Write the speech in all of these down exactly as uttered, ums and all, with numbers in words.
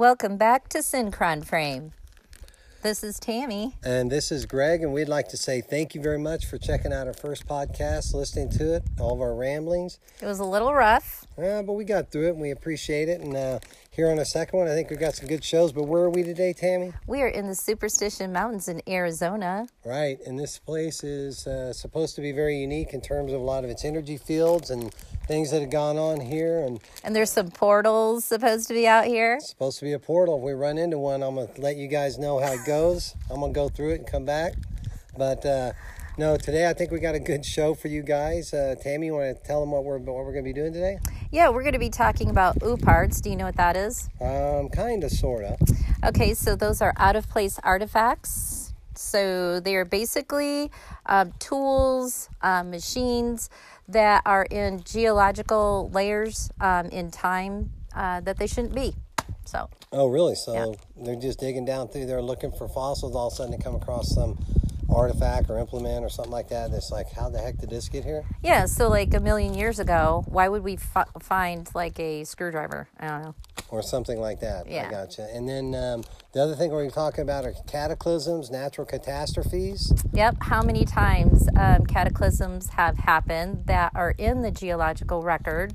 Welcome back to Synchron Frame. This is Tammy. And this is Greg, and we'd like to say thank you very much for checking out our first podcast, listening to it, all of our ramblings. It was a little rough. Uh, but we got through it, and we appreciate it. And uh, here on the second one, I think we got some good shows. But where are we today, Tammy? We are in the Superstition Mountains in Arizona. Right, and this place is uh, supposed to be very unique in terms of a lot of its energy fields and things that have gone on here. And, and there's some portals supposed to be out here. It's supposed to be a portal. If we run into one, I'm going to let you guys know how it goes. I'm going to go through it and come back. But uh, no, today I think we got a good show for you guys. Uh, Tammy, you want to tell them what we're what we're going to be doing today? Yeah, we're going to be talking about ooparts. Do you know what that is? Um, kind of, sort of. Okay, so those are out-of-place artifacts. So they are basically um, tools, um, machines that are in geological layers um, in time uh, that they shouldn't be. So. Oh, really? So yeah. They're just digging down through there looking for fossils. All of a sudden they come across some artifact or implement or something like that. It's like, how the heck did this get here? Yeah, so like a million years ago, why would we f- find like a screwdriver? I don't know. Or something like that. Yeah. I gotcha. And then um, the other thing we're talking about are cataclysms, natural catastrophes. Yep. How many times um, cataclysms have happened that are in the geological record.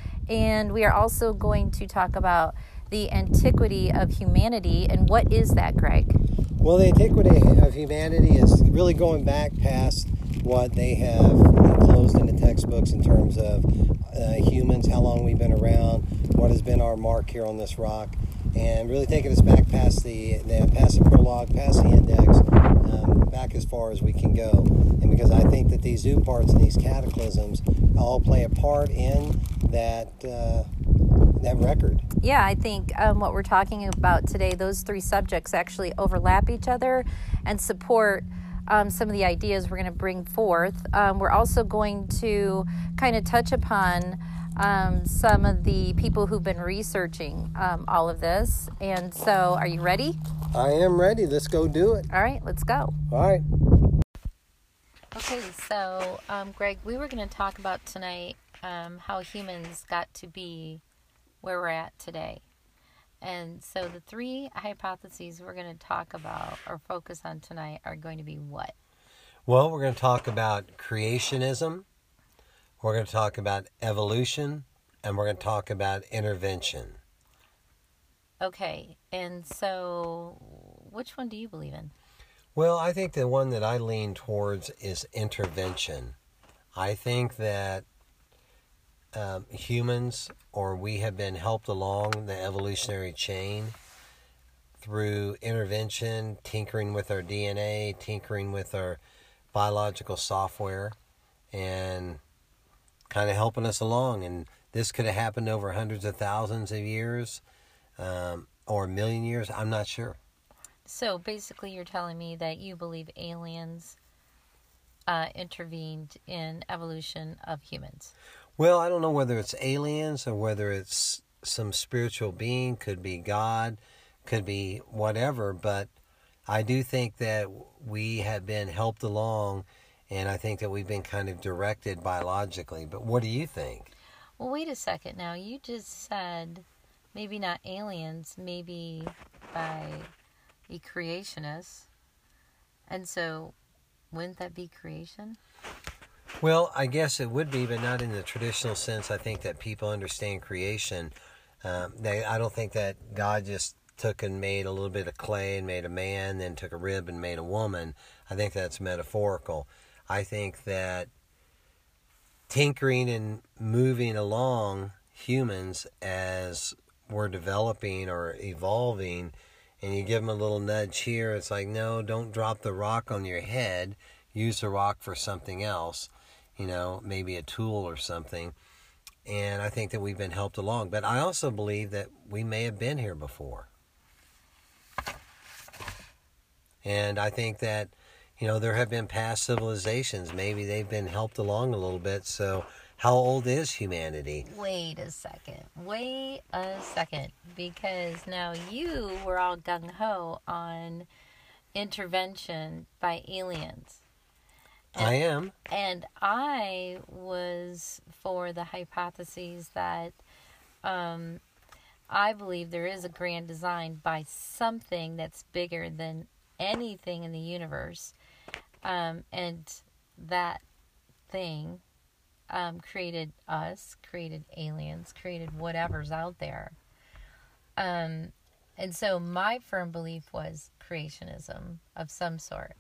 And we are also going to talk about the antiquity of humanity. And what is that, Greg? Well, the antiquity of humanity is really going back past what they have enclosed in the textbooks in terms of uh, humans, how long we've been around, what has been our mark here on this rock, and really taking us back past the, the past the prologue, past the index, um, back as far as we can go. And because I think that these ooparts and these cataclysms all play a part in that uh, that record. Yeah, I think um, what we're talking about today, those three subjects actually overlap each other and support um, some of the ideas we're going to bring forth. Um, we're also going to kind of touch upon um, some of the people who've been researching um, all of this. And so, are you ready? I am ready. Let's go do it. All right, let's go. All right. Okay, so, um, Greg, we were going to talk about tonight um, how humans got to be where we're at today. And so the three hypotheses we're going to talk about or focus on tonight are going to be what? Well, we're going to talk about creationism, we're going to talk about evolution, and we're going to talk about intervention. Okay, and so which one do you believe in? Well, I think the one that I lean towards is intervention. I think that Um, humans, or we have been helped along the evolutionary chain through intervention, tinkering with our D N A, tinkering with our biological software, and kind of helping us along. And this could have happened over hundreds of thousands of years, um, or a million years. I'm not sure. So basically you're telling me that you believe aliens uh, intervened in evolution of humans. Well, I don't know whether it's aliens or whether it's some spiritual being, could be God, could be whatever, but I do think that we have been helped along, and I think that we've been kind of directed biologically. But what do you think? Well, wait a second now. You just said maybe not aliens, maybe by the creationists. And so wouldn't that be creation? Well, I guess it would be, but not in the traditional sense. I think that people understand creation. Um, they, I don't think that God just took and made a little bit of clay and made a man, then took a rib and made a woman. I think that's metaphorical. I think that tinkering and moving along humans as we're developing or evolving, and you give them a little nudge here, it's like, no, don't drop the rock on your head. Use the rock for something else. You know, maybe a tool or something. And I think that we've been helped along. But I also believe that we may have been here before. And I think that, you know, there have been past civilizations. Maybe they've been helped along a little bit. So how old is humanity? Wait a second. Wait a second. Because now you were all gung-ho on intervention by aliens. And, I am. And I was for the hypotheses that um, I believe there is a grand design by something that's bigger than anything in the universe. Um, and that thing um, created us, created aliens, created whatever's out there. Um, and so my firm belief was creationism of some sort.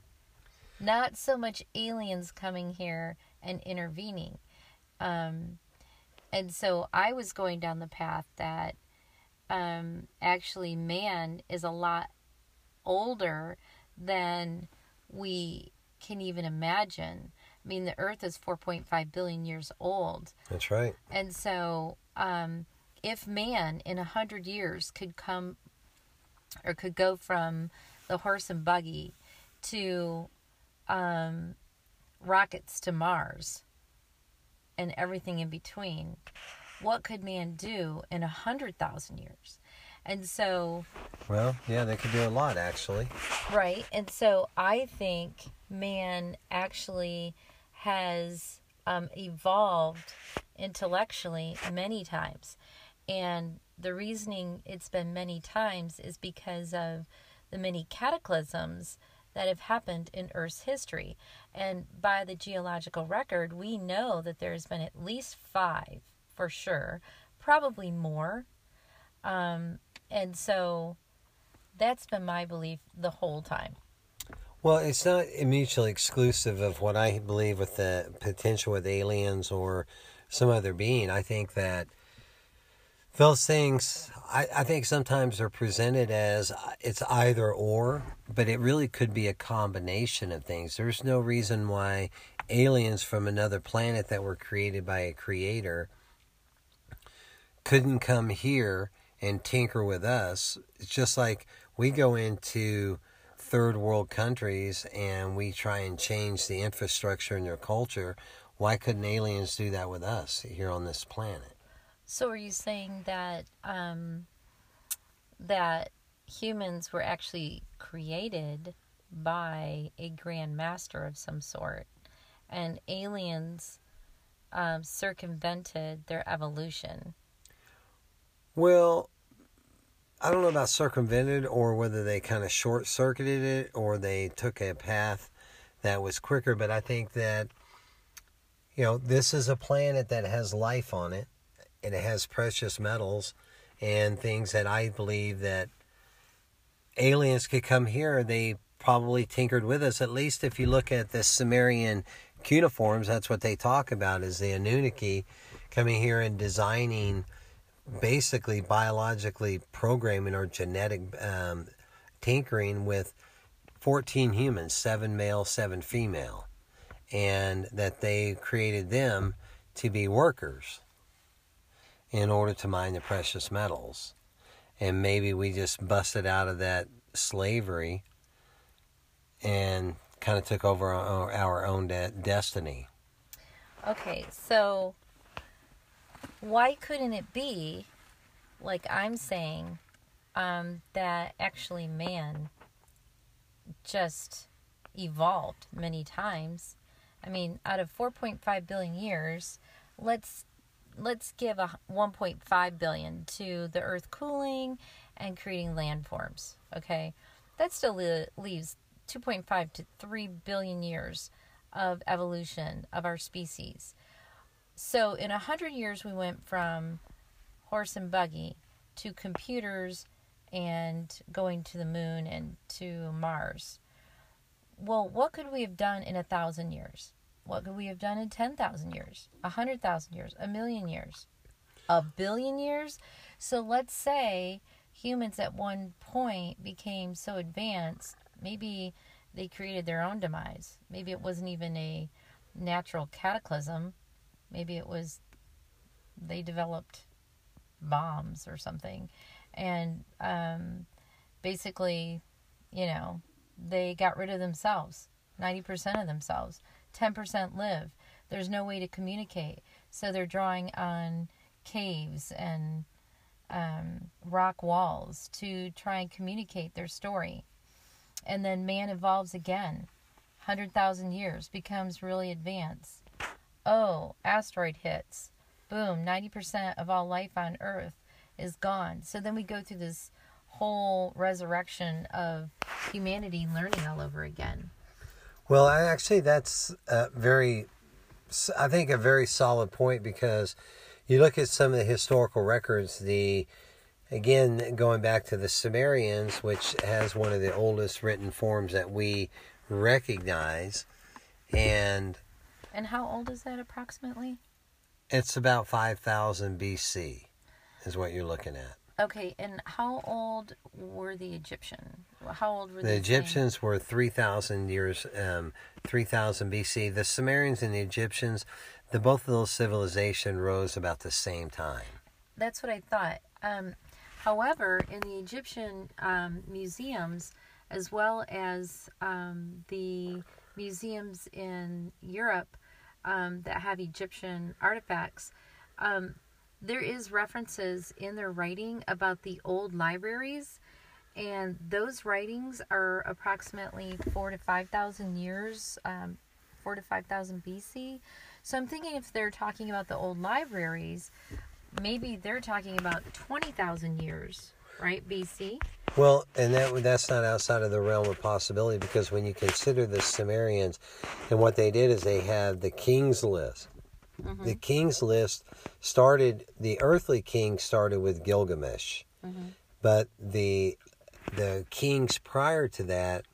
Not so much aliens coming here and intervening. Um, and so I was going down the path that um, actually man is a lot older than we can even imagine. I mean, the earth is four point five billion years old. That's right. And so um, if man in a hundred years could come or could go from the horse and buggy to um, rockets to Mars and everything in between, what could man do in a hundred thousand years? And so, well, yeah, they could do a lot, actually. Right. And so I think man actually has um, evolved intellectually many times. And the reasoning it's been many times is because of the many cataclysms that have happened in Earth's history. And by the geological record, we know that there's been at least five, for sure, probably more. Um, and so that's been my belief the whole time. Well, it's not mutually exclusive of what I believe with the potential with aliens or some other being. I think that those things, I, I think sometimes they're presented as it's either or, but it really could be a combination of things. There's no reason why aliens from another planet that were created by a creator couldn't come here and tinker with us. It's just like we go into third world countries and we try and change the infrastructure and their culture. Why couldn't aliens do that with us here on this planet? So are you saying that um, that humans were actually created by a grand master of some sort, and aliens um, circumvented their evolution? Well, I don't know about circumvented or whether they kind of short-circuited it or they took a path that was quicker, but I think that, you know, this is a planet that has life on it. And it has precious metals and things that I believe that aliens could come here. They probably tinkered with us. At least if you look at the Sumerian cuneiforms, that's what they talk about, is the Anunnaki coming here and designing, basically biologically programming or genetic um, tinkering with fourteen humans, seven male, seven female. And that they created them to be workers in order to mine the precious metals. And maybe we just busted out of that slavery and kind of took over our, our own de- destiny. Okay, so why couldn't it be, like I'm saying, um, that actually man just evolved many times? I mean, out of four point five billion years, let's let's give a one point five billion to the earth cooling and creating landforms, okay? That still le- leaves two point five to three billion years of evolution of our species. So in one hundred years, we went from horse and buggy to computers and going to the moon and to Mars. Well, what could we have done in a thousand years? What could we have done in ten thousand years, one hundred thousand years, a million years, a billion years? So let's say humans at one point became so advanced, maybe they created their own demise. Maybe it wasn't even a natural cataclysm. Maybe it was they developed bombs or something. And um, basically, you know, they got rid of themselves, ninety percent of themselves. ten percent live. There's no way to communicate. So they're drawing on caves and um, rock walls to try and communicate their story. And then man evolves again. one hundred thousand years, becomes really advanced. Oh, asteroid hits. Boom, ninety percent of all life on Earth is gone. So then we go through this whole resurrection of humanity learning all over again. Well, I actually, that's a very, I think a very solid point, because you look at some of the historical records, the, again, going back to the Sumerians, which has one of the oldest written forms that we recognize, and... And how old is that approximately? It's about five thousand B C is what you're looking at. Okay, and how old were the Egyptians? How old were the the Egyptians? Were three thousand years, um, three thousand B C. The Sumerians and the Egyptians, the both of those civilizations rose about the same time. That's what I thought. Um, however, in the Egyptian um, museums, as well as um, the museums in Europe um, that have Egyptian artifacts, um, there is references in their writing about the old libraries, and those writings are approximately four to five thousand years, um, four to five thousand B C. So I'm thinking if they're talking about the old libraries, maybe they're talking about twenty thousand years, right, B C? Well, and that that's not outside of the realm of possibility, because when you consider the Sumerians, and what they did is they had the king's list. Mm-hmm. The king's list started, the earthly king started with Gilgamesh, mm-hmm. but the the kings prior to that,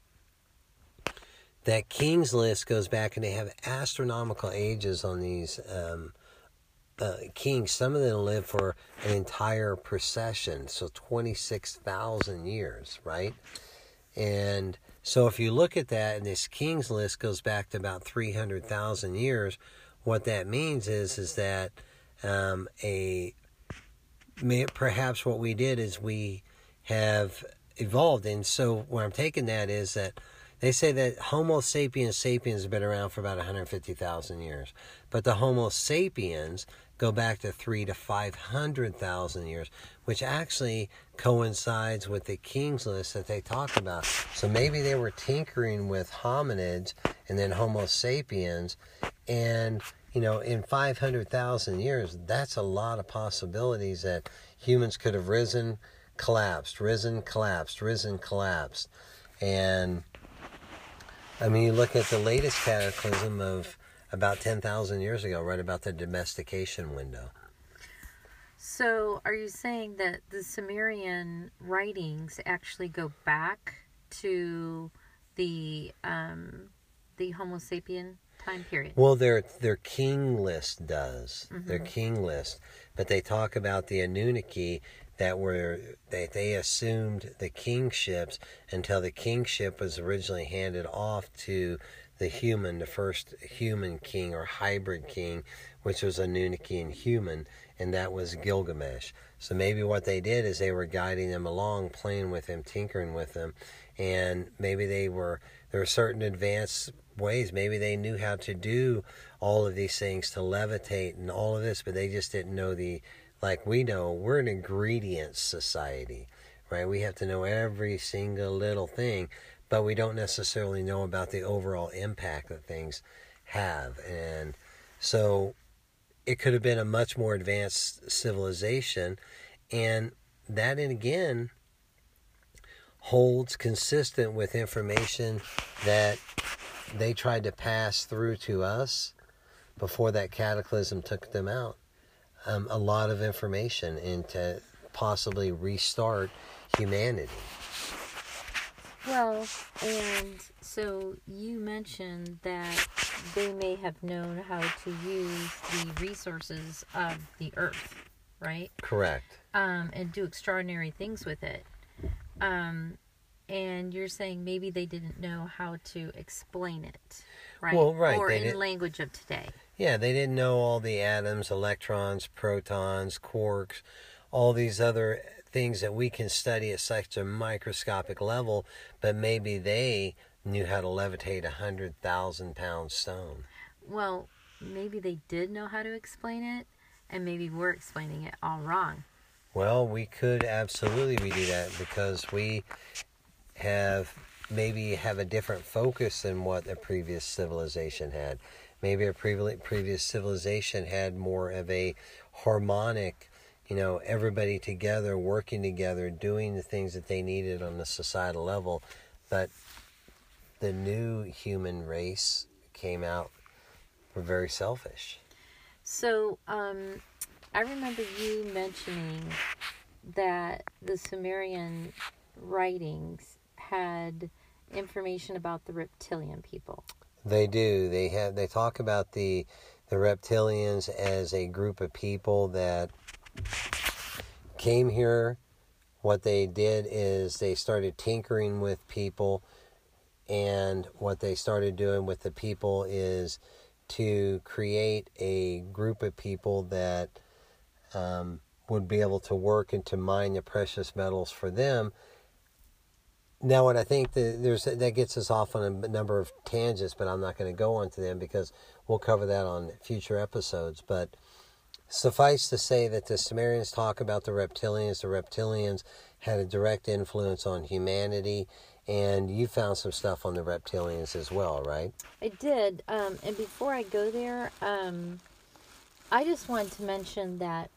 that king's list goes back, and they have astronomical ages on these um, uh, kings. Some of them live for an entire procession, so twenty-six thousand years, right? And so if you look at that, and this king's list goes back to about three hundred thousand years, what that means is is that um, a may, perhaps what we did is we have evolved. And so where I'm taking that is that they say that Homo sapiens sapiens have been around for about one hundred fifty thousand years, but the Homo sapiens go back to three to five hundred thousand years, which actually coincides with the King's List that they talk about. So maybe they were tinkering with hominids and then Homo sapiens, and you know, in five hundred thousand years, that's a lot of possibilities that humans could have risen, collapsed, risen, collapsed, risen, collapsed. And I mean, you look at the latest cataclysm of about ten thousand years ago, right about the domestication window. So are you saying that the Sumerian writings actually go back to the um, the Homo sapien time period? Well, their their king list does. Mm-hmm. Their king list. But they talk about the Anunnaki that were they, they assumed the kingships until the kingship was originally handed off to the human, the first human king or hybrid king, which was Anunnaki and human, and that was Gilgamesh. So maybe what they did is they were guiding them along, playing with them, tinkering with them, and maybe they were there were certain advanced ways. Maybe they knew how to do all of these things, to levitate and all of this, but they just didn't know the, like we know, we're an ingredients society, right? We have to know every single little thing, but we don't necessarily know about the overall impact that things have. And so it could have been a much more advanced civilization, and that, and again, holds consistent with information that they tried to pass through to us before that cataclysm took them out. Um, a lot of information, and to possibly restart humanity. Well, and so you mentioned that they may have known how to use the resources of the earth, right? Correct. Um, and do extraordinary things with it. Um, and you're saying maybe they didn't know how to explain it, right? Well, right. Or they in did, language of today. Yeah, they didn't know all the atoms, electrons, protons, quarks, all these other things that we can study at such a microscopic level, but maybe they knew how to levitate a hundred thousand pound stone. Well, maybe they did know how to explain it, and maybe we're explaining it all wrong. Well, we could absolutely redo that, because we have maybe have a different focus than what a previous civilization had. Maybe a previous previous civilization had more of a harmonic, you know, everybody together, working together, doing the things that they needed on the societal level. But the new human race came out were very selfish. So, um, I remember you mentioning that the Sumerian writings had information about the reptilian people. They do. They have. They talk about the the reptilians as a group of people that came here. What they did is they started tinkering with people, and what they started doing with the people is to create a group of people that um, would be able to work and to mine the precious metals for them. Now, what I think that there's that gets us off on a number of tangents, but I'm not going to go onto them because we'll cover that on future episodes. But suffice to say that the Sumerians talk about the reptilians. The reptilians had a direct influence on humanity, and you found some stuff on the reptilians as well, right? I did. Um, and before I go there, um, I just wanted to mention that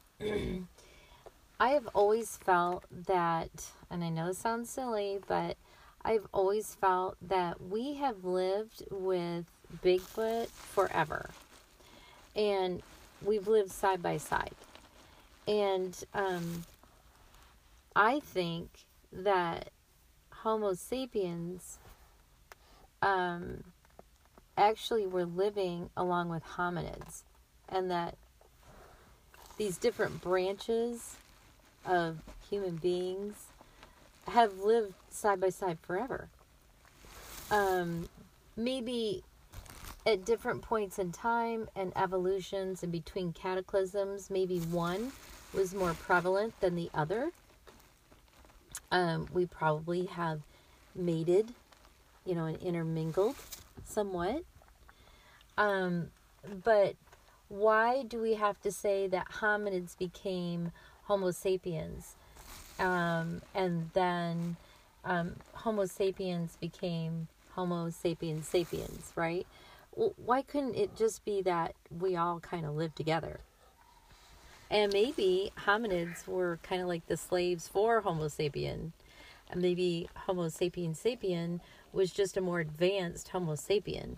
I have always felt that, and I know it sounds silly, but I've always felt that we have lived with Bigfoot forever. And we've lived side by side. And um, I think that Homo sapiens um, actually were living along with hominids. And that these different branches of human beings have lived side by side forever. Um, maybe at different points in time and evolutions and between cataclysms, maybe one was more prevalent than the other. Um, we probably have mated, you know, and intermingled somewhat. Um, but why do we have to say that hominids became Homo sapiens, um, and then um, Homo sapiens became Homo sapiens sapiens, right? Well, why couldn't it just be that we all kind of lived together? And maybe hominids were kind of like the slaves for Homo sapien, and maybe Homo sapiens sapien was just a more advanced Homo sapien.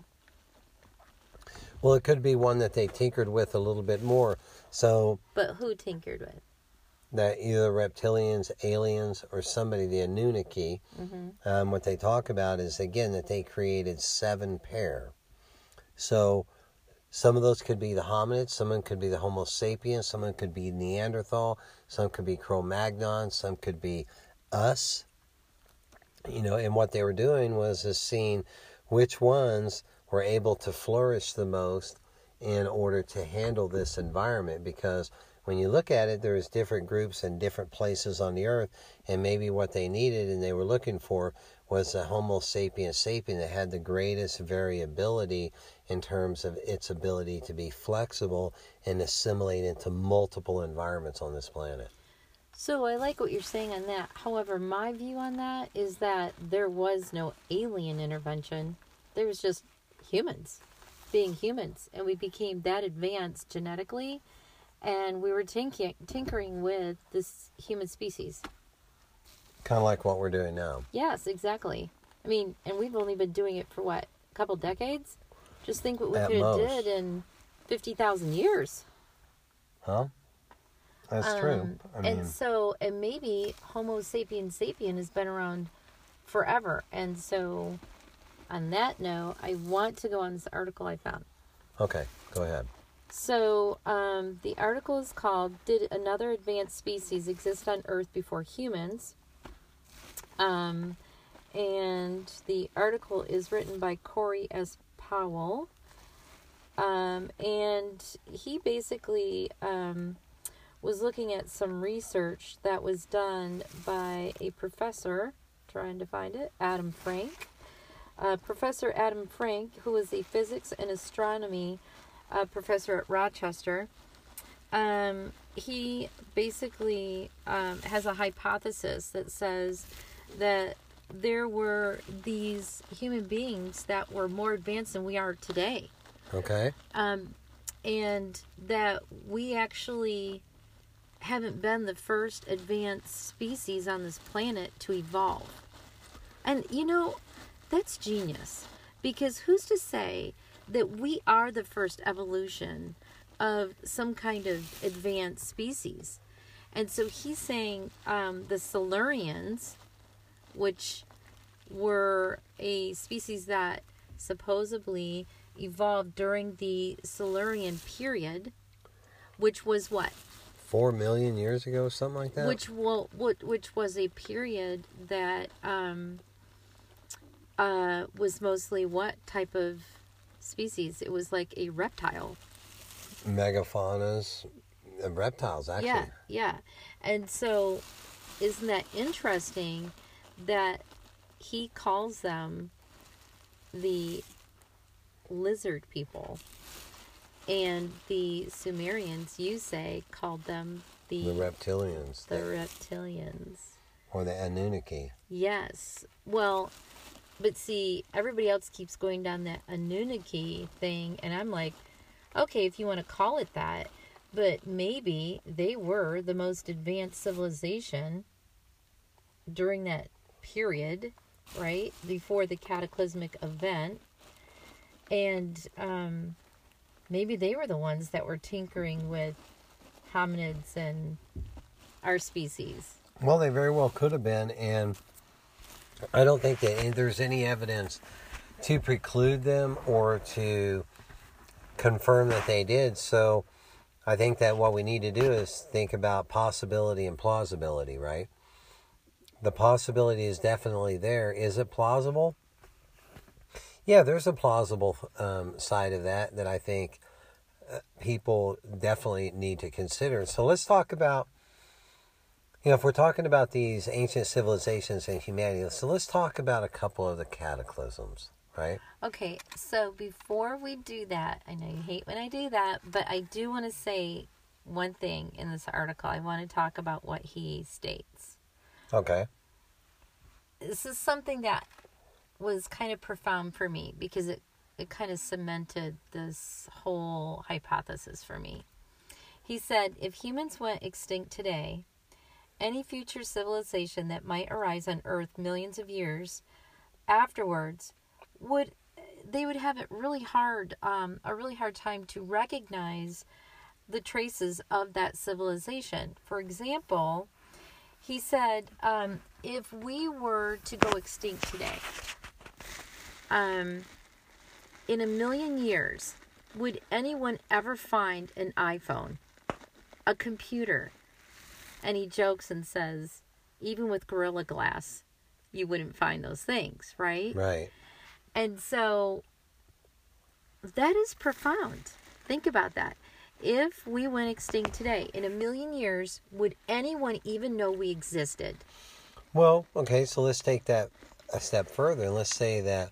Well, it could be one that they tinkered with a little bit more. So, but who tinkered with? That either reptilians, aliens, or somebody, the Anunnaki. Mm-hmm. Um, what they talk about is, again, that they created seven pair. So, some of those could be the hominids, some could be the Homo sapiens, some could be Neanderthal, some could be Cro-Magnon, some could be us. You know, and what they were doing was is seeing which ones were able to flourish the most in order to handle this environment. Because when you look at it, there's different groups in different places on the earth, and maybe what they needed and they were looking for was a Homo sapiens sapien that had the greatest variability in terms of its ability to be flexible and assimilate into multiple environments on this planet. So I like what you're saying on that. However, my view on that is that there was no alien intervention. There was just humans being humans, and we became that advanced genetically, and we were tinking, tinkering with this human species. Kind of like what we're doing now. Yes, exactly. I mean, and we've only been doing it for what, a couple decades? Just think what we At could have most. did in fifty thousand years. Huh? That's um, true. I mean, and so, and maybe Homo sapiens sapien has been around forever. And so, on that note, I want to go on this article I found. Okay, go ahead. So, um, the article is called, Did Another Advanced Species Exist on Earth Before Humans? Um, and the article is written by Corey S. Powell. Um, and he basically um, was looking at some research that was done by a professor, trying to find it, Adam Frank. Uh, Professor Adam Frank, who is a physics and astronomy uh, professor at Rochester. Um, he basically um, has a hypothesis that says that there were these human beings that were more advanced than we are today. Okay. Um, and that we actually haven't been the first advanced species on this planet to evolve. And, you know, that's genius. Because who's to say that we are the first evolution of some kind of advanced species? And so he's saying um, the Silurians, which were a species that supposedly evolved during the Silurian period, which was what? Four million years ago, something like that? Which will, what, which was a period that um, uh, was mostly what type of species? It was like a reptile. Megafaunas, uh, reptiles, actually. Yeah, yeah. And so, isn't that interesting that he calls them the lizard people, and the Sumerians, you say, called them the The reptilians. The reptilians. Or the Anunnaki. Yes. Well, but see, everybody else keeps going down that Anunnaki thing, and I'm like, okay, if you want to call it that, but maybe they were the most advanced civilization during that period, right? Before the cataclysmic event. And um, maybe they were the ones that were tinkering with hominids and our species. Well, they very well could have been, and I don't think that there's any evidence to preclude them or to confirm that they did. So I think that what we need to do is think about possibility and plausibility, right? The possibility is definitely there. Is it plausible? Yeah, there's a plausible um, side of that that I think uh, people definitely need to consider. So let's talk about, you know, if we're talking about these ancient civilizations and humanity, so let's talk about a couple of the cataclysms, right? Okay, so before we do that, I know you hate when I do that, but I do want to say one thing in this article. I want to talk about what he states. Okay. This is something that was kind of profound for me because it, it kind of cemented this whole hypothesis for me. He said, if humans went extinct today, any future civilization that might arise on Earth millions of years afterwards would they would have it really hard, um, a really hard time to recognize the traces of that civilization. For example, he said, um, if we were to go extinct today, um, in a million years, would anyone ever find an iPhone, a computer? And he jokes and says, even with Gorilla Glass, you wouldn't find those things, right? Right. And so that is profound. Think about that. If we went extinct today, in a million years, would anyone even know we existed? Well, okay, so let's take that a step further, and let's say that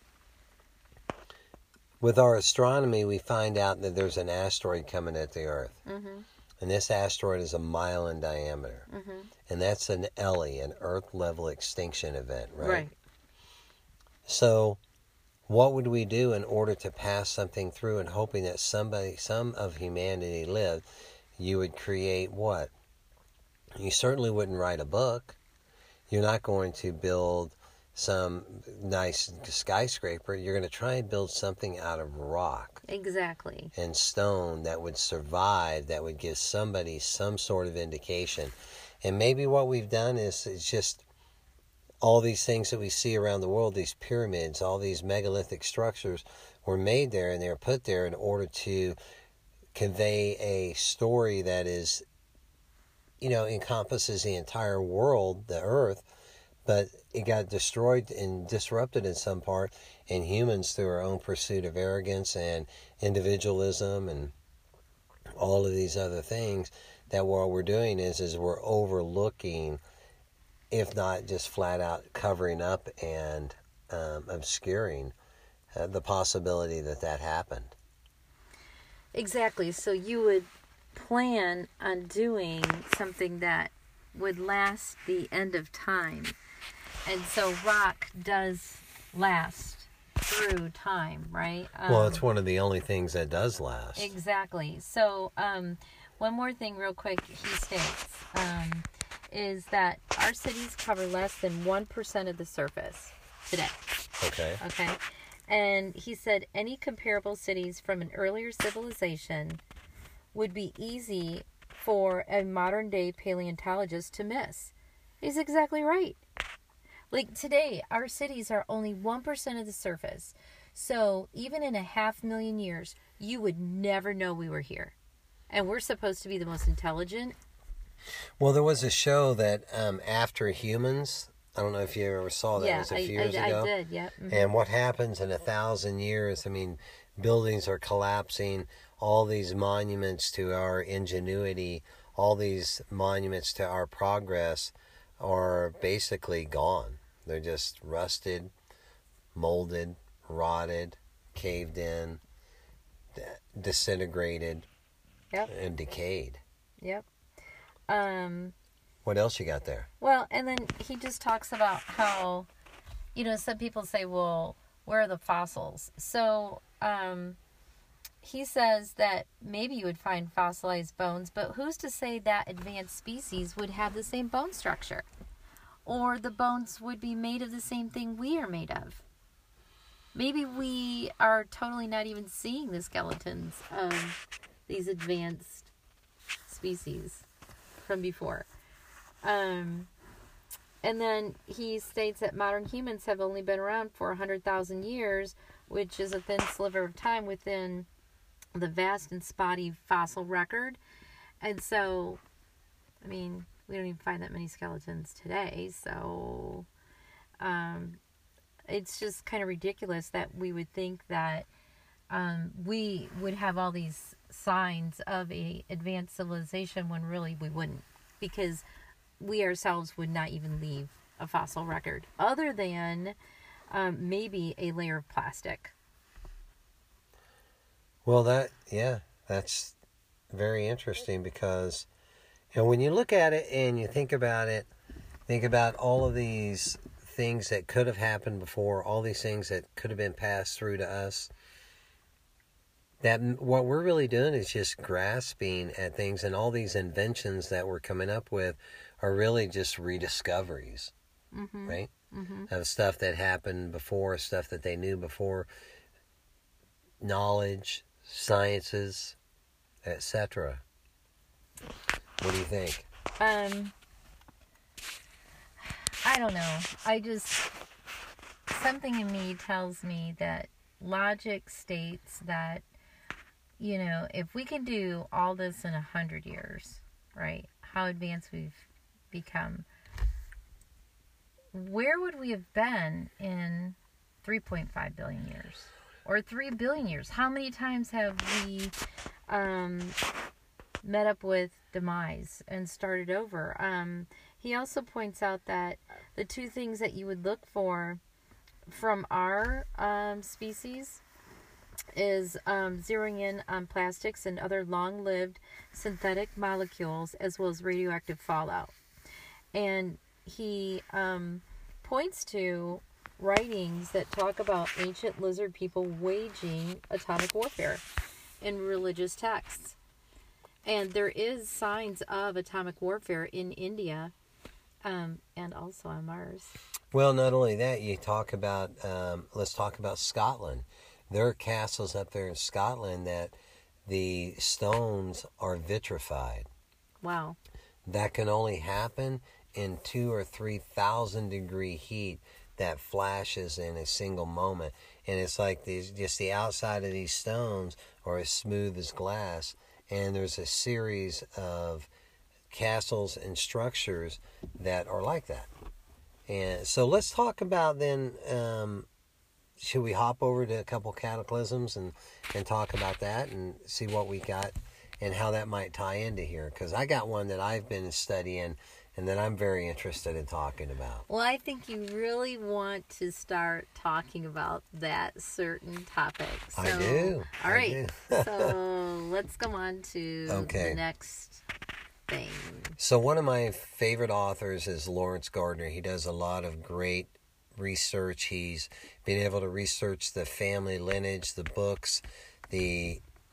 with our astronomy, we find out that there's an asteroid coming at the Earth. Mm-hmm. And this asteroid is a mile in diameter. Mm-hmm. And that's an L E, an Earth-level extinction event, right? Right. So what would we do in order to pass something through and hoping that somebody, some of humanity lived? You would create what? You certainly wouldn't write a book. You're not going to build some nice skyscraper. You're going to try and build something out of rock. Exactly. And stone that would survive, that would give somebody some sort of indication. And maybe what we've done is, is just all these things that we see around the world, these pyramids, all these megalithic structures were made there, and they were put there in order to convey a story that is, you know, encompasses the entire world, the earth, but it got destroyed and disrupted in some part, and humans, through our own pursuit of arrogance and individualism and all of these other things, that what we're doing is, is we're overlooking, if not just flat out covering up and um, obscuring uh, the possibility that that happened. Exactly. So you would plan on doing something that would last the end of time. And so rock does last through time, right? Um, well, it's one of the only things that does last. Exactly. So um, one more thing real quick he states um, is that our cities cover less than one percent of the surface today. Okay. Okay. And he said any comparable cities from an earlier civilization would be easy for a modern day paleontologist to miss. He's exactly right. Like today, our cities are only one percent of the surface. So even in a half million years, you would never know we were here. And we're supposed to be the most intelligent. Well, there was a show that um, After Humans, I don't know if you ever saw that. Yeah, it was a few I, years I, ago. I did, yeah. Mm-hmm. And what happens in a thousand years, I mean, buildings are collapsing, all these monuments to our ingenuity, all these monuments to our progress are basically gone. They're just rusted, molded, rotted, caved in, disintegrated, yep. and decayed. Yep. Um, what else you got there? Well, and then he just talks about how, you know, some people say, well, where are the fossils? So um, he says that maybe you would find fossilized bones, but who's to say that advanced species would have the same bone structure? Or the bones would be made of the same thing we are made of? Maybe we are totally not even seeing the skeletons of these advanced species from before. Um, and then he states that modern humans have only been around for one hundred thousand years, which is a thin sliver of time within the vast and spotty fossil record. And so, I mean, we don't even find that many skeletons today, so um, it's just kind of ridiculous that we would think that um, we would have all these signs of a advanced civilization when really we wouldn't, because we ourselves would not even leave a fossil record other than um, maybe a layer of plastic. Well, that, yeah, that's very interesting because, and when you look at it and you think about it, think about all of these things that could have happened before, all these things that could have been passed through to us, that what we're really doing is just grasping at things, and all these inventions that we're coming up with are really just rediscoveries, mm-hmm. right? Mm-hmm. Of stuff that happened before, stuff that they knew before, knowledge, sciences, et cetera. What do you think? Um, I don't know. I just, something in me tells me that logic states that, you know, if we can do all this in a hundred years, right? How advanced we've become. Where would we have been in three point five billion years? Or three billion years? How many times have we um, met up with demise and started over? Um, he also points out that the two things that you would look for from our um, species is um, zeroing in on plastics and other long-lived synthetic molecules, as well as radioactive fallout. And he um, points to writings that talk about ancient lizard people waging atomic warfare in religious texts. And there is signs of atomic warfare in India um, and also on Mars. Well, not only that, you talk about, um, let's talk about Scotland. There are castles up there in Scotland that the stones are vitrified. Wow. That can only happen in two or three thousand degree heat that flashes in a single moment. And it's like these, just the outside of these stones are as smooth as glass. And there's a series of castles and structures that are like that. And so let's talk about then, um, should we hop over to a couple cataclysms and, and talk about that and see what we got and how that might tie into here? Because I got one that I've been studying and that I'm very interested in talking about. Well, I think you really want to start talking about that certain topic. So, I do. All I right. do. So let's go on to okay. the next thing. So one of my favorite authors is Lawrence Gardner. He does a lot of great research. He's been able to research the family lineage, the books, the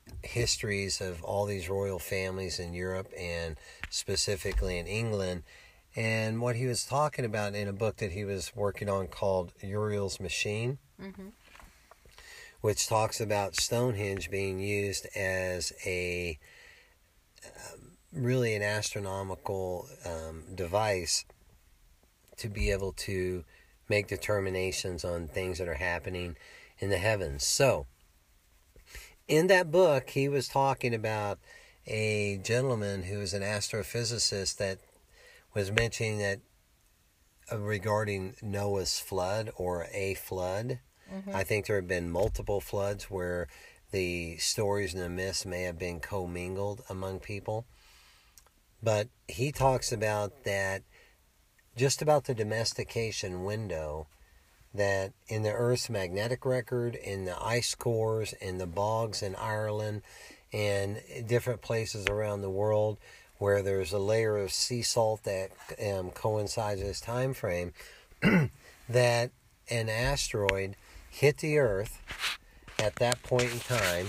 histories of all these royal families in Europe and specifically in England. And what he was talking about in a book that he was working on called Uriel's Machine, mm-hmm. which talks about Stonehenge being used as a um, really an astronomical um, device to be able to make determinations on things that are happening in the heavens. So, in that book, he was talking about a gentleman who was an astrophysicist that was mentioning that uh, regarding Noah's flood or a flood. Mm-hmm. I think there have been multiple floods where the stories and the myths may have been commingled among people. But he talks about that just about the domestication window, that in the Earth's magnetic record, in the ice cores, in the bogs in Ireland, and different places around the world where there's a layer of sea salt that um, coincides with this time frame, that an asteroid hit the Earth at that point in time.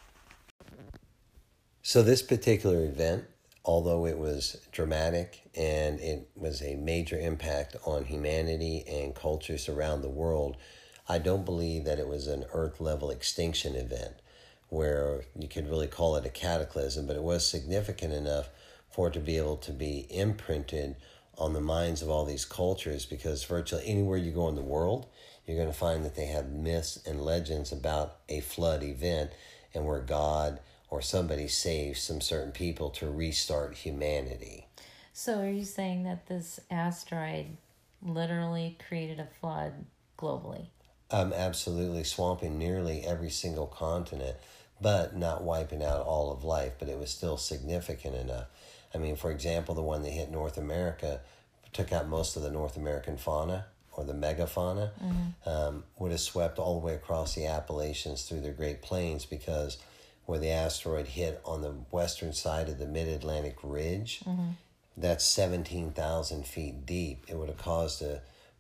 So this particular event, although it was dramatic and it was a major impact on humanity and cultures around the world, I don't believe that it was an Earth-level extinction event where you could really call it a cataclysm, but it was significant enough for it to be able to be imprinted on the minds of all these cultures, because virtually anywhere you go in the world, you're going to find that they have myths and legends about a flood event and where God or somebody saves some certain people to restart humanity. So are you saying that this asteroid literally created a flood globally? Um, absolutely, swamping nearly every single continent, but not wiping out all of life, but it was still significant enough. I mean, for example, the one that hit North America took out most of the North American fauna, or the megafauna, mm-hmm. um, would have swept all the way across the Appalachians through the Great Plains, because where the asteroid hit on the western side of the Mid-Atlantic Ridge, mm-hmm. that's seventeen thousand feet deep. It would have caused a,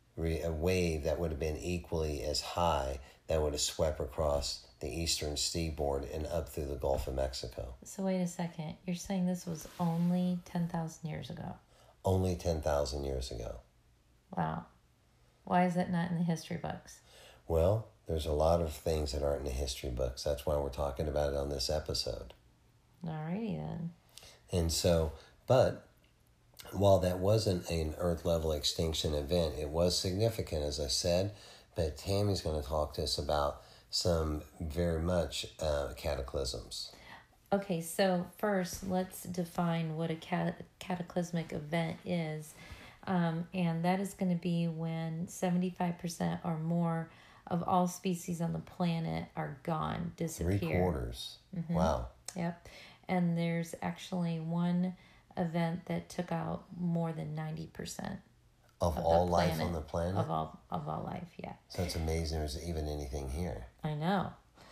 a wave that would have been equally as high that would have swept across the eastern seaboard and up through the Gulf of Mexico. So wait a second. You're saying this was only ten thousand years ago? Only ten thousand years ago. Wow. Why is it not in the history books? Well, there's a lot of things that aren't in the history books. That's why we're talking about it on this episode. Alrighty then. And so, but while that wasn't an Earth-level extinction event, it was significant, as I said. But Tammy's going to talk to us about some very much uh, cataclysms. Okay, so first, let's define what a cat- cataclysmic event is. Um, and that is going to be when seventy-five percent or more of all species on the planet are gone, disappear. Three quarters. Mm-hmm. Wow. Yep. And there's actually one event that took out more than ninety percent. Of, of all life on the planet? Of all of all life, yeah. So it's amazing there's even anything here. I know.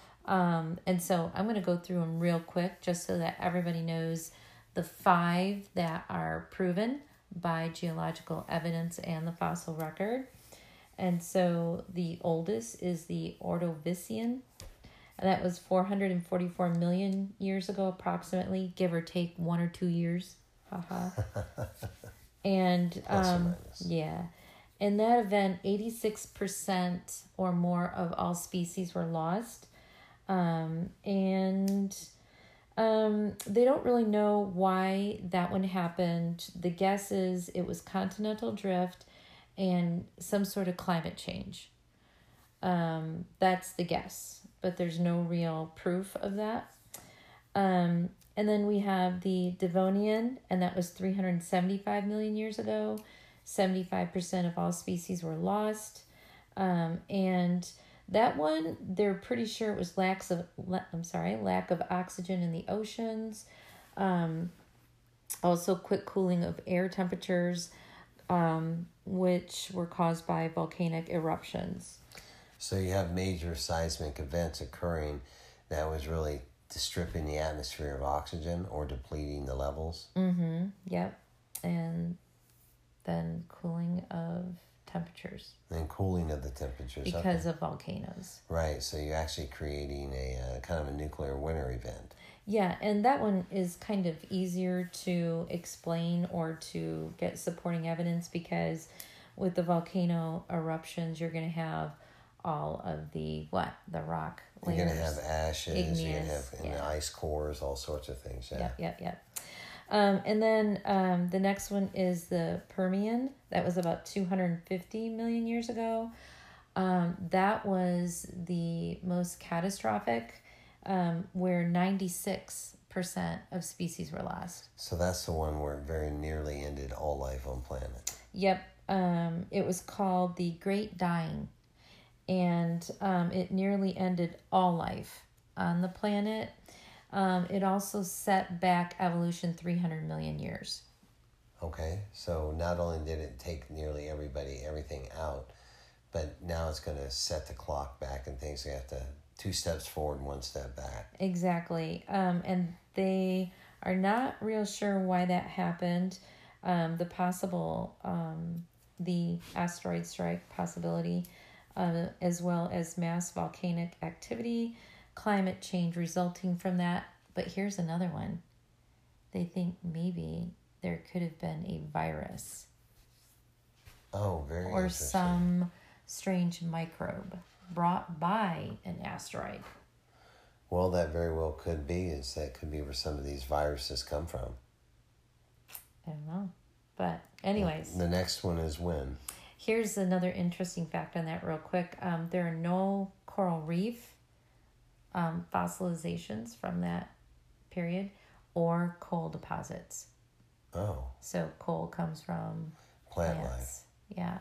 Um, and so I'm going to go through them real quick just so that everybody knows the five that are proven by geological evidence and the fossil record. And so the oldest is the Ordovician. And that was four hundred forty-four million years ago, approximately, give or take one or two years. Haha. And um, yeah, in that event, eighty-six percent or more of all species were lost. Um, and um, they don't really know why that one happened. The guess is it was continental drift and some sort of climate change. Um, that's the guess, but there's no real proof of that. Um, and then we have the Devonian, and that was three hundred seventy-five million years ago. seventy-five percent of all species were lost. Um, and that one, they're pretty sure it was lacks of, I'm sorry, lack of oxygen in the oceans. Um, also quick cooling of air temperatures, um, which were caused by volcanic eruptions. So you have major seismic events occurring that was really stripping the atmosphere of oxygen or depleting the levels. Mm-hmm. Yep. And then cooling of temperatures. And cooling of the temperatures. Because okay. of volcanoes. Right. So you're actually creating a uh, kind of a nuclear winter event. Yeah, and that one is kind of easier to explain or to get supporting evidence because with the volcano eruptions, you're going to have all of the, what? The rock layers. You're going to have ashes, igneous, you're going to have and yeah. the ice cores, all sorts of things. Yeah, Yep, yep, yep. Um, and then um, the next one is the Permian. That was about two hundred fifty million years ago. Um, that was the most catastrophic, um, where ninety-six percent of species were lost. So that's the one where it very nearly ended all life on planet. Yep. Um, it was called the Great Dying, and um, it nearly ended all life on the planet. Um, it also set back evolution three hundred million years. Okay, so not only did it take nearly everybody, everything out, but now it's going to set the clock back and things have to two steps forward and one step back. Exactly. Um, and they are not real sure why that happened. Um, the possible, um, the asteroid strike possibility, uh, as well as mass volcanic activity, climate change resulting from that. But here's another one. They think maybe there could have been a virus. Oh, very or interesting. some strange microbe brought by an asteroid. Well, that very well could be. Is that could be where some of these viruses come from. I don't know. But anyways. The next one is when? Here's another interesting fact on that real quick. Um, there are no coral reef um, fossilizations from that period or coal deposits. Oh. So coal comes from plant plants. life. Yeah.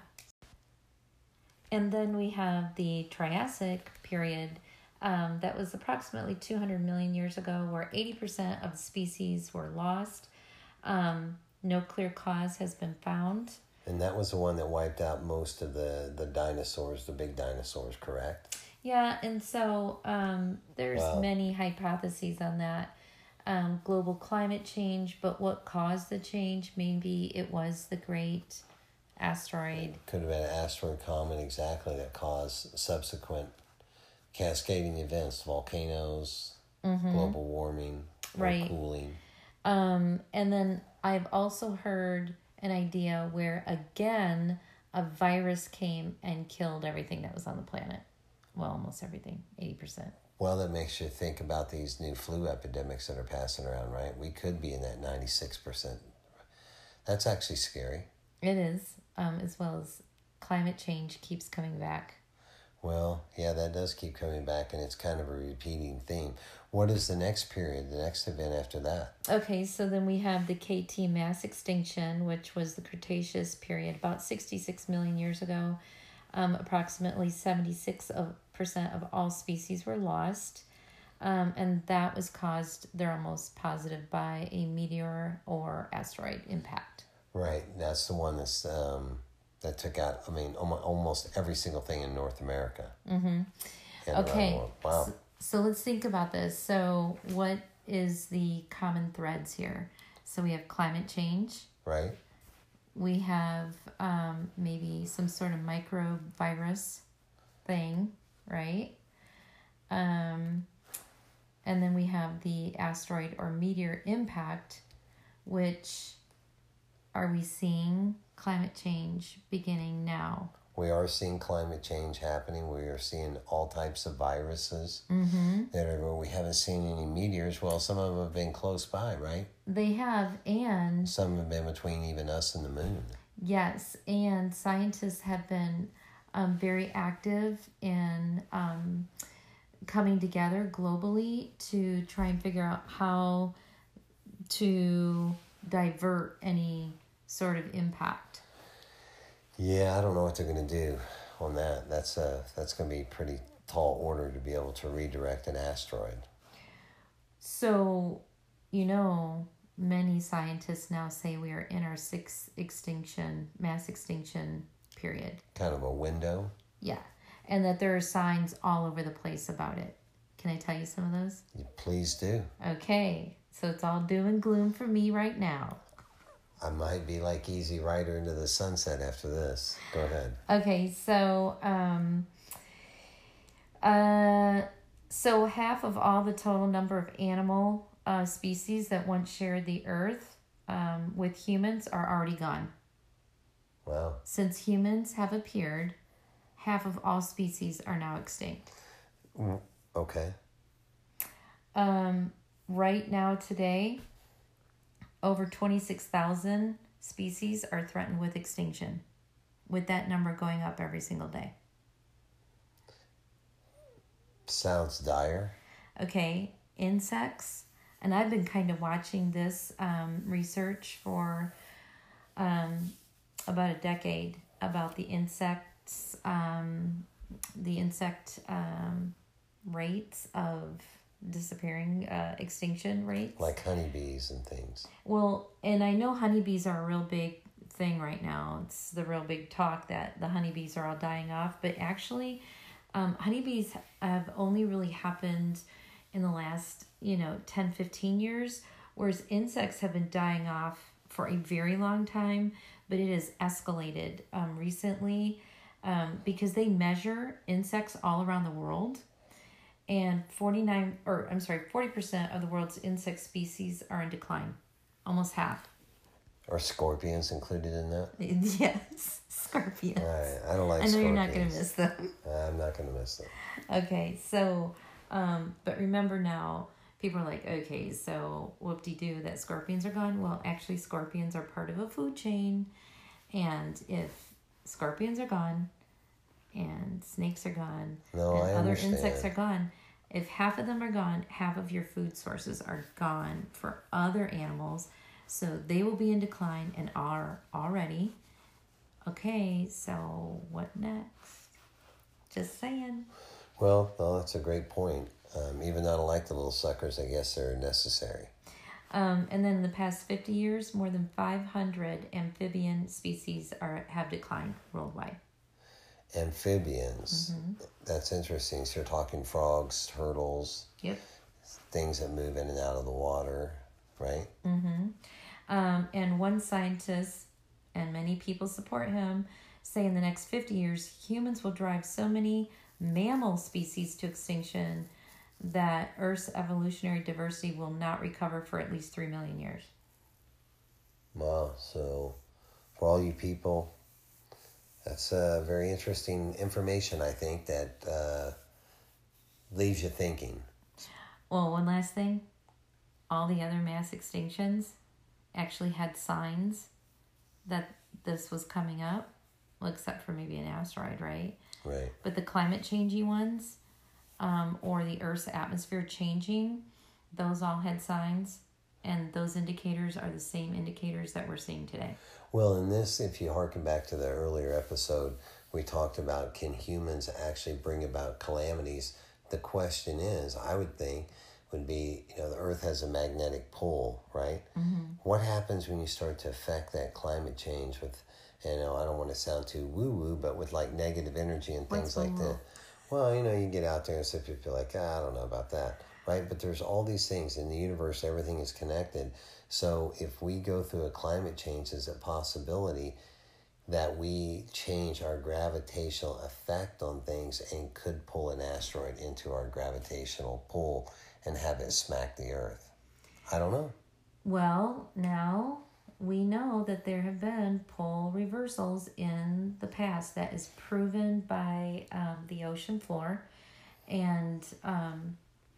And then we have the Triassic period. Um, that was approximately two hundred million years ago, where eighty percent of the species were lost. Um, no clear cause has been found. And that was the one that wiped out most of the, the dinosaurs, the big dinosaurs, correct? Yeah, and so um, there's Wow. many hypotheses on that. Um, global climate change, but what caused the change? Maybe it was the great asteroid. Could have been an asteroid comet exactly that caused subsequent cascading events, volcanoes, Mm-hmm. global warming, or Right. cooling. Um, and then I've also heard an idea where, again, a virus came and killed everything that was on the planet. Well, almost everything, eighty percent. Well, that makes you think about these new flu epidemics that are passing around, right? We could be in that ninety-six percent. That's actually scary. It is, um, as well as climate change keeps coming back. Well, yeah, that does keep coming back, and it's kind of a repeating theme. What is the next period, the next event after that? Okay, so then we have the K T mass extinction, which was the Cretaceous period, about sixty-six million years ago. Um, approximately seventy-six percent of all species were lost. Um, and that was caused, they're almost positive, by a meteor or asteroid impact. Right, that's the one that's um, that took out, I mean, almo- almost every single thing in North America. Mm-hmm. And around the Okay, world. Wow. so, so let's think about this. So what is the common threads here? So we have climate change. Right? We have um, maybe some sort of microbe virus thing, right? Um, and then we have the asteroid or meteor impact, which are we seeing climate change beginning now? We are seeing climate change happening. We are seeing all types of viruses Mm-hmm. that are, we haven't seen any meteors. Well, some of them have been close by, right? They have, and Some have been between even us and the moon. yes, and scientists have been um, very active in um, coming together globally to try and figure out how to divert any sort of impact. Yeah, I don't know what they're going to do on that. That's uh, that's going to be pretty tall order to be able to redirect an asteroid. So, you know, many scientists now say we are in our sixth extinction, mass extinction period. Kind of a window. Yeah. And that there are signs all over the place about it. Can I tell you some of those? Please do. Okay. So it's all doom and gloom for me right now. I might be like Easy Rider into the sunset after this. Go ahead. Okay, so um uh so half of all the total number of animal uh, species that once shared the earth um, with humans are already gone. Wow. Since humans have appeared, half of all species are now extinct. Mm, okay. Um, right now, today, over twenty-six thousand species are threatened with extinction, with that number going up every single day. Sounds dire. Okay, insects, and I've been kind of watching this um, research for um, about a decade about the insects, um, the insect um, rates of disappearing, uh, extinction rates. Like honeybees and things. Well, and I know honeybees are a real big thing right now. It's the real big talk that the honeybees are all dying off. But actually, um, honeybees have only really happened in the last, you know, ten, fifteen years, whereas insects have been dying off for a very long time, but it has escalated um, recently um, because they measure insects all around the world. And forty-nine, or I'm sorry, forty percent of the world's insect species are in decline. Almost half. Are scorpions included in that? Yes, scorpions. All right. I don't like I know scorpions. you're not going to miss them. I'm not going to miss them. Okay, so, um, but remember now, people are like, okay, so whoop-de-doo, that scorpions are gone. Well, actually, scorpions are part of a food chain. And if scorpions are gone, and snakes are gone, No, and I other understand. insects are gone, if half of them are gone, half of your food sources are gone for other animals. So they will be in decline and are already. Okay, so what next? Just saying. Well, no, that's a great point. Um, even though I don't like the little suckers, I guess they're necessary. Um, and then in the past fifty years, more than five hundred amphibian species are have declined worldwide. Amphibians. Mm-hmm. That's interesting. So you're talking frogs, turtles, Yep. things that move in and out of the water, right? Mm-hmm. Um, and one scientist, and many people support him, say in the next fifty years, humans will drive so many mammal species to extinction that Earth's evolutionary diversity will not recover for at least three million years. Wow. So for all you people, that's uh, very interesting information, I think, that uh, leaves you thinking. Well, one last thing. All the other mass extinctions actually had signs that this was coming up. Well, except for maybe an asteroid, right? Right. But the climate changing ones, um, or the Earth's atmosphere changing, those all had signs. And those indicators are the same indicators that we're seeing today. Well, in this, if you harken back to the earlier episode, we talked about, can humans actually bring about calamities? The question is, I would think, would be, you know, the Earth has a magnetic pull, right? Mm-hmm. What happens when you start to affect that climate change with, you know, I don't want to sound too woo-woo, but with like negative energy and things What's like woo-woo? that? Well, you know, you get out there and some people are like, ah, I don't know about that, right? But there's all these things in the universe, everything is connected. So if we go through a climate change, there's a possibility that we change our gravitational effect on things and could pull an asteroid into our gravitational pull and have it smack the Earth. I don't know. Well, now we know that there have been pole reversals in the past. That is proven by um, the ocean floor. And, um,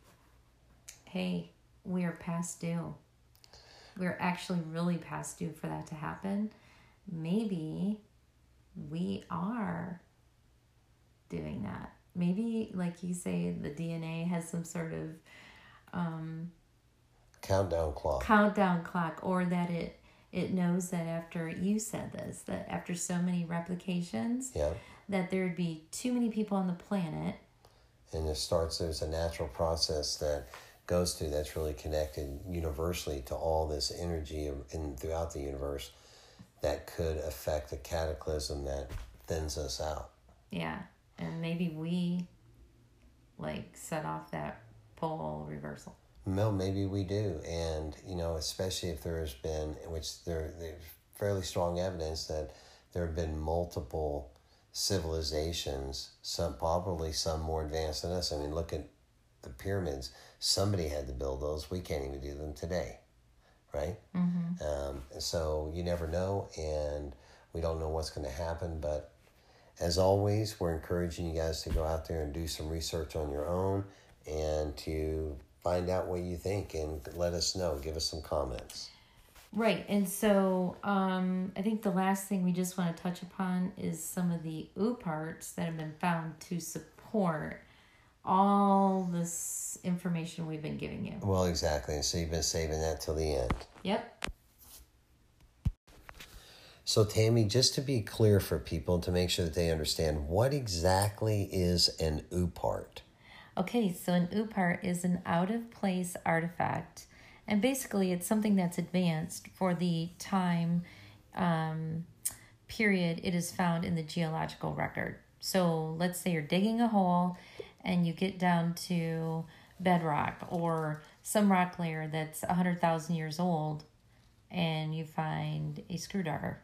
hey, we are past due. We're actually really past due for that to happen. Maybe we are doing that. Maybe, like you say, the D N A has some sort of um, countdown clock. Countdown clock, or that it it knows that after you said this, that after so many replications, yeah, that there'd be too many people on the planet. And it starts. There's a natural process that goes through that's really connected universally to all this energy in throughout the universe that could affect a cataclysm that thins us out. Yeah, and maybe we like set off that pole reversal. No, maybe we do, and you know, especially if there has been, which there there's fairly strong evidence that there have been multiple civilizations, some probably some more advanced than us. I mean, look at the pyramids, somebody had to build those. We can't even do them today, right? Mm-hmm. Um, so you never know, and we don't know what's going to happen. But as always, we're encouraging you guys to go out there and do some research on your own and to find out what you think and let us know. Give us some comments. Right, and so um, I think the last thing we just want to touch upon is some of the ooh parts that have been found to support all this information we've been giving you. Well, exactly, and so you've been saving that till the end. Yep. So, Tammy, just to be clear for people, to make sure that they understand, what exactly is an ooh part? Okay, so an ooh part is an out-of-place artifact. And basically, it's something that's advanced for the time um, period it is found in the geological record. So let's say you're digging a hole and you get down to bedrock or some rock layer that's one hundred thousand years old and you find a screwdriver.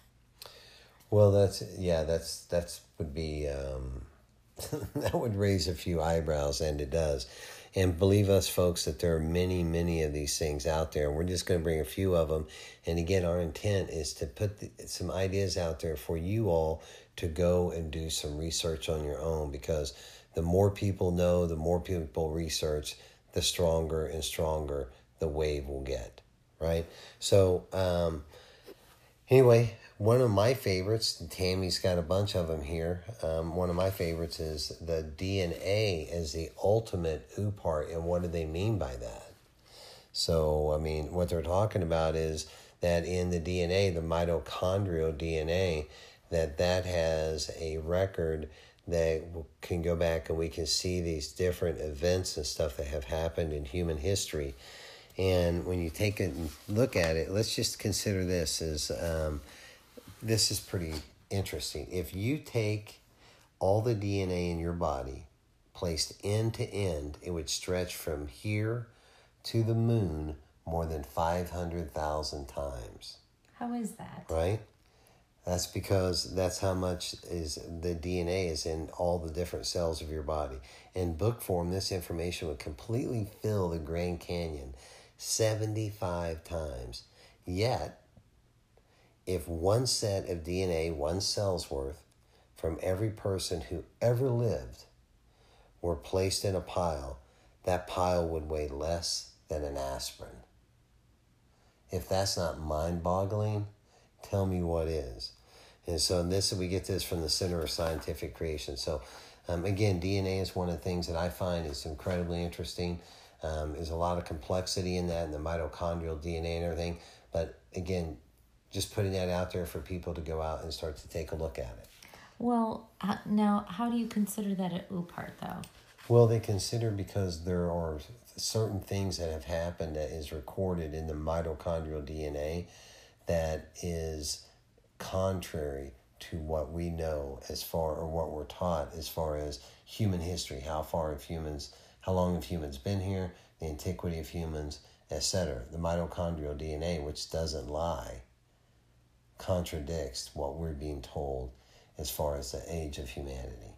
Well, that's, yeah, that's, that's would be, um, that would raise a few eyebrows, and it does. And believe us, folks, that there are many, many of these things out there. We're just going to bring a few of them. And again, our intent is to put the, some ideas out there for you all to go and do some research on your own, because the more people know, the more people research, the stronger and stronger the wave will get, right? So, um, anyway, one of my favorites, Tammy's got a bunch of them here. Um, one of my favorites is the D N A as the ultimate ooh part. And what do they mean by that? So, I mean, what they're talking about is that in the D N A, the mitochondrial D N A, that that has a record that can go back and we can see these different events and stuff that have happened in human history. And when you take a look at it, let's just consider this as... Um, This is pretty interesting. If you take all the D N A in your body, placed end to end, it would stretch from here to the moon more than five hundred thousand times. How is that? Right? That's because that's how much is the D N A is in all the different cells of your body. In book form, this information would completely fill the Grand Canyon seventy-five times. Yet, if one set of D N A, one cell's worth, from every person who ever lived were placed in a pile, that pile would weigh less than an aspirin. If that's not mind-boggling, tell me what is. And so this, we get this from the Center of Scientific Creation. So um, again, D N A is one of the things that I find is incredibly interesting. Um, there's a lot of complexity in that, and the mitochondrial D N A and everything. But again, just putting that out there for people to go out and start to take a look at it. Well, uh, now, how do you consider that an ooh part, though? Well, they consider because there are certain things that have happened that is recorded in the mitochondrial D N A that is contrary to what we know as far, or what we're taught as far as human history. How far have humans, how long have humans been here, the antiquity of humans, et cetera. The mitochondrial D N A, which doesn't lie, contradicts what we're being told as far as the age of humanity.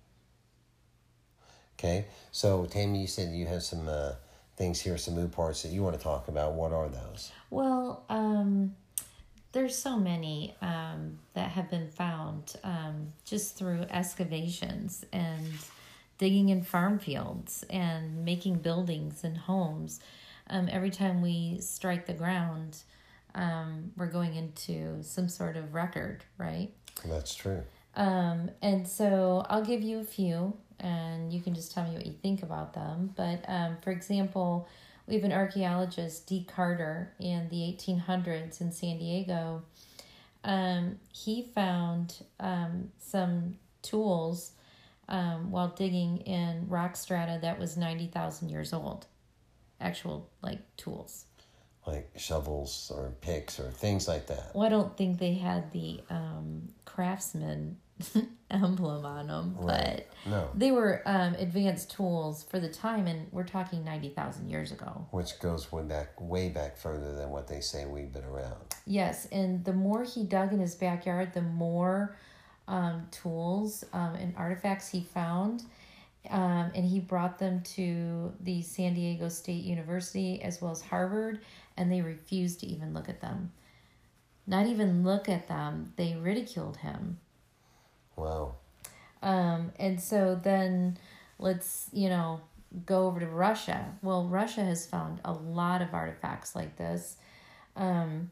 Okay, so Tammy, you said you have some uh, things here, some ooh parts that you want to talk about. What are those? Well, um, there's so many um, that have been found um, just through excavations and digging in farm fields and making buildings and homes. Um, every time we strike the ground, Um, we're going into some sort of record, right? That's true. Um, and so I'll give you a few, and you can just tell me what you think about them. But um, for example, we have an archaeologist, D. Carter, in the eighteen hundreds in San Diego. Um, he found um, some tools um, while digging in rock strata that was ninety thousand years old. Actual, like, tools. Like shovels or picks or things like that. Well, I don't think they had the um, craftsman emblem on them, Right. but no. they were um, advanced tools for the time, and we're talking ninety thousand years ago. Which goes way back, way back further than what they say we've been around. Yes, and the more he dug in his backyard, the more um, tools um, and artifacts he found. Um, and he brought them to the San Diego State University as well as Harvard, and they refused to even look at them. Not even look at them, they ridiculed him. Wow. Um, and so then let's, you know, go over to Russia. Well, Russia has found a lot of artifacts like this. Um,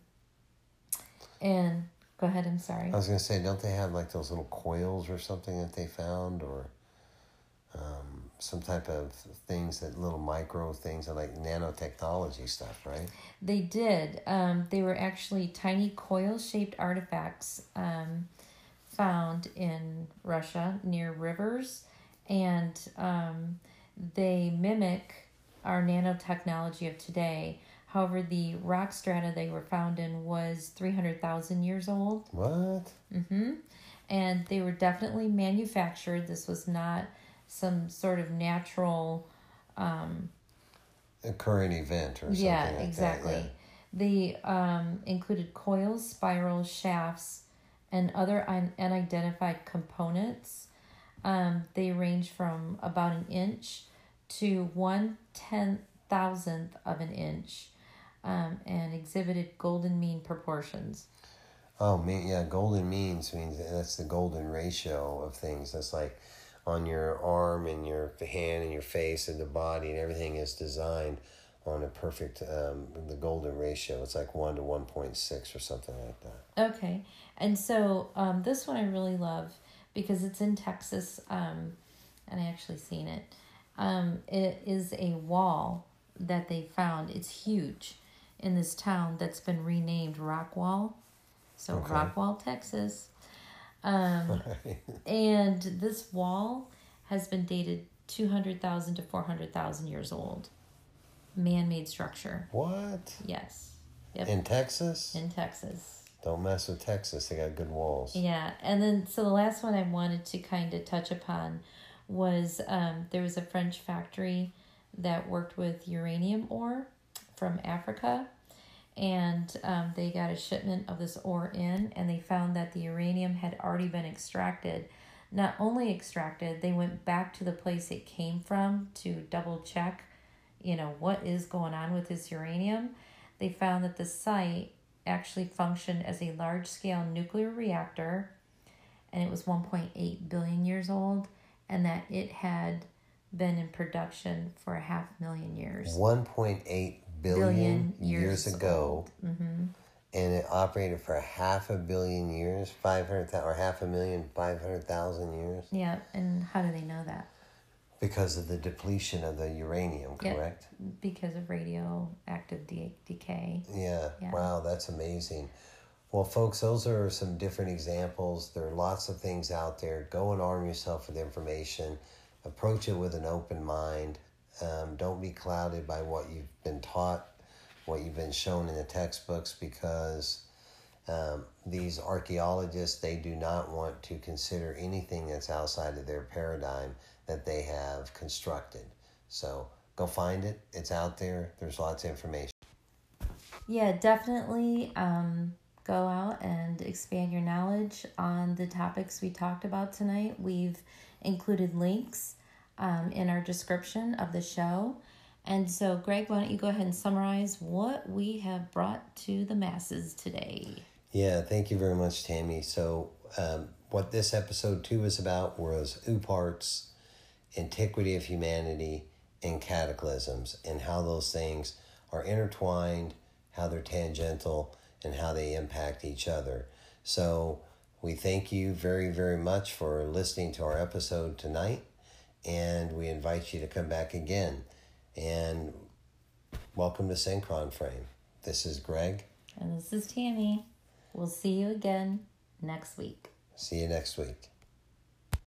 and go ahead, I'm sorry. I was going to say, don't they have like those little coils or something that they found, or um, some type of things, that little micro things, like nanotechnology stuff, right? They did. Um, they were actually tiny coil-shaped artifacts um, found in Russia near rivers, and um, they mimic our nanotechnology of today. However, the rock strata they were found in was three hundred thousand years old. What? Mm-hmm. And they were definitely manufactured. This was not some sort of natural... Um, a current event or something yeah, like exactly. that. Yeah. They um, included coils, spirals, shafts, and other un- unidentified components. Um, they range from about an inch to one ten thousandth of an inch, um, and exhibited golden mean proportions. Oh, mean, yeah, golden means means that's the golden ratio of things. That's like on your arm and your hand and your face and the body, and everything is designed on a perfect, um, the golden ratio. It's like one to one point six or something like that. Okay. And so um, this one I really love because it's in Texas, um, and I actually seen it. Um, it is a wall that they found. It's huge in this town that's been renamed Rockwall. So Okay. Rockwall, Texas. Um, and this wall has been dated two hundred thousand to four hundred thousand years old. Man-made structure. What? Yes. Yep. In Texas? In Texas. Don't mess with Texas. They got good walls. Yeah. And then, so the last one I wanted to kind of touch upon was um, there was a French factory that worked with uranium ore from Africa. And um, they got a shipment of this ore in, and they found that the uranium had already been extracted. Not only extracted, they went back to the place it came from to double check, you know, what is going on with this uranium. They found that the site actually functioned as a large-scale nuclear reactor, and it was one point eight billion years old, and that it had been in production for a half million years. one point eight billion, billion years, years ago, mm-hmm. and it operated for half a billion years, five hundred thousand, or half a million, five hundred thousand years. Yeah, and how do they know that? Because of the depletion of the uranium, correct? Yep, because of radioactive de- decay. Yeah. yeah, wow, that's amazing. Well, folks, those are some different examples. There are lots of things out there. Go and arm yourself with information. Approach it with an open mind. Um, don't be clouded by what you've been taught, what you've been shown in the textbooks, because um, these archaeologists, they do not want to consider anything that's outside of their paradigm that they have constructed. So go find it. It's out there. There's lots of information. Yeah, definitely um, go out and expand your knowledge on the topics we talked about tonight. We've included links Um, in our description of the show. And so, Greg, why don't you go ahead and summarize what we have brought to the masses today? Yeah, thank you very much, Tammy. So um, what this episode two is about was OOPArts, Antiquity of Humanity, and Cataclysms, and how those things are intertwined, how they're tangential, and how they impact each other. So we thank you very, very much for listening to our episode tonight. And we invite you to come back again. And welcome to Synchron Frame. This is Greg. And this is Tammy. We'll see you again next week. See you next week.